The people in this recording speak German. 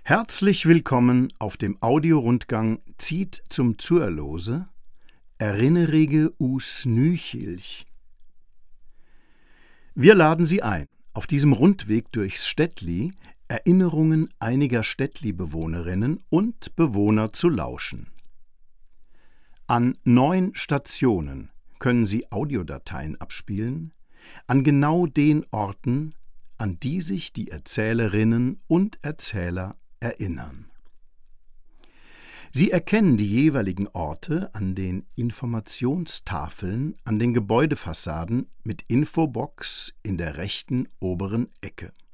Herzlich willkommen auf dem Audiorundgang Ziet zum Zuerlose, Erinnerige us Nüchilch. Wir laden Sie ein, auf diesem Rundweg durchs Städtli Erinnerungen einiger Städtli-Bewohnerinnen und Bewohner zu lauschen. An 9 Stationen können Sie Audiodateien abspielen, an genau den Orten, an die sich die Erzählerinnen und Erzähler erinnern. Sie erkennen die jeweiligen Orte an den Informationstafeln an den Gebäudefassaden mit Infobox in der rechten oberen Ecke.